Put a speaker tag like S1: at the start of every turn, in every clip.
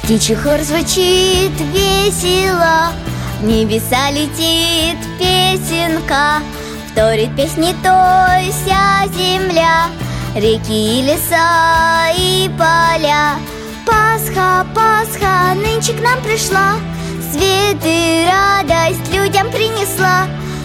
S1: Птичий хор звучит весело, в небеса летит песенка, вторит песни той вся земля, реки и леса и поля. Пасха, Пасха нынче к нам пришла, свет и радость людям принесла.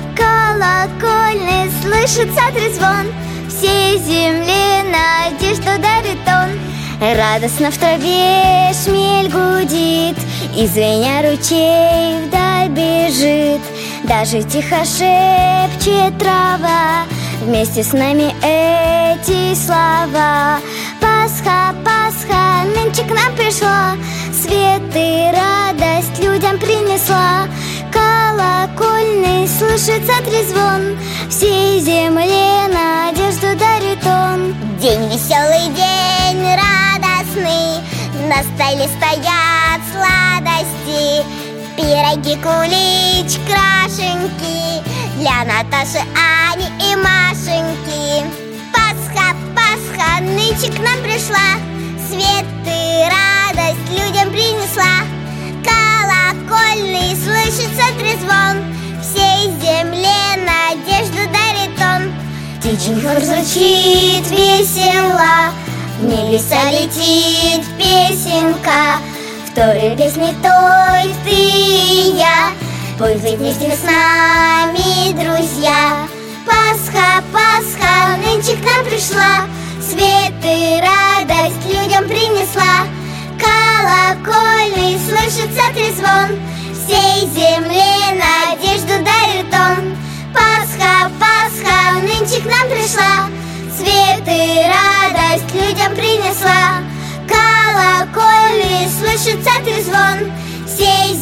S1: Колокольный слышится трезвон, всей земле надежду дарит он. Радостно в траве шмель гудит, и звеня ручей вдаль бежит. Даже тихо шепчет трава, вместе с нами эти слова. Пасха, Пасха нынче к нам пришла, свет и радость людям принесла. Колокольный слышится трезвон, всей земле надежду дарит он.
S2: День веселый, день радостный, на столе стоят сладости, пироги, кулич, крашенки для Наташи, Ани и Машеньки. Пасха, Пасха нынче к нам пришла, свет и радость людям принесла. Колокольный слышится трезвон, всей земле надежду дарит он.
S1: Птичий хор звучит весело, в небеса летит песенка, вторит песни той ты и я. Пусть вместе с нами, друзья. Пасха, Пасха нынче к нам пришла, свет и радость людям принесла. Колокольный слышится трезвон, всей земле надежду дарит он. Пасха, Пасха нынче к нам пришла, свет и радость людям принесла. Колокольный слышится трезвон, всей